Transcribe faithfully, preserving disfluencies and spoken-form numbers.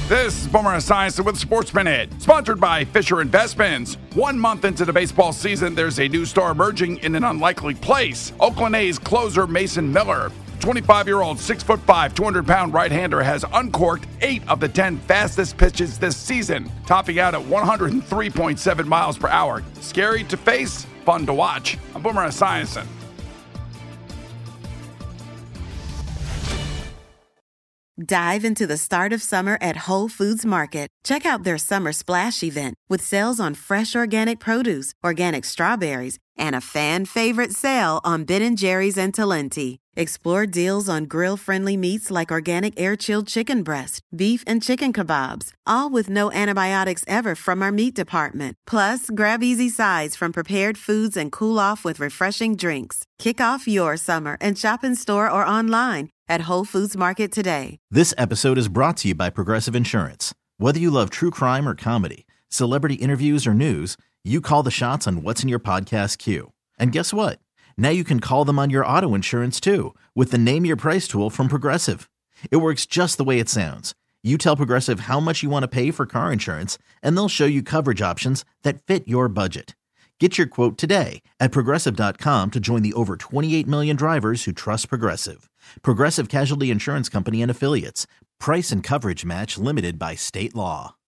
This is Boomer Esiason with Sports Minute, sponsored by Fisher Investments. One month into the baseball season, there's a new star emerging in an unlikely place. Oakland A's closer Mason Miller. twenty-five-year-old, six foot five, two hundred pound right-hander has uncorked eight of the ten fastest pitches this season, topping out at one hundred three point seven miles per hour. Scary to face, fun to watch. I'm Boomer Esiason. Dive into the start of summer at Whole Foods Market. Check out their Summer Splash event with sales on fresh organic produce, organic strawberries, and a fan-favorite sale on Ben and Jerry's and Talenti. Explore deals on grill-friendly meats like organic air-chilled chicken breast, beef, and chicken kebabs, all with no antibiotics ever from our meat department. Plus, grab easy sides from prepared foods and cool off with refreshing drinks. Kick off your summer and shop in store or online at Whole Foods Market today. This episode is brought to you by Progressive Insurance. Whether you love true crime or comedy, celebrity interviews or news, you call the shots on what's in your podcast queue. And guess what? Now you can call them on your auto insurance too with the Name Your Price tool from Progressive. It works just the way it sounds. You tell Progressive how much you want to pay for car insurance, and they'll show you coverage options that fit your budget. Get your quote today at Progressive dot com to join the over twenty-eight million drivers who trust Progressive. Progressive Casualty Insurance Company and Affiliates. Price and coverage match limited by state law.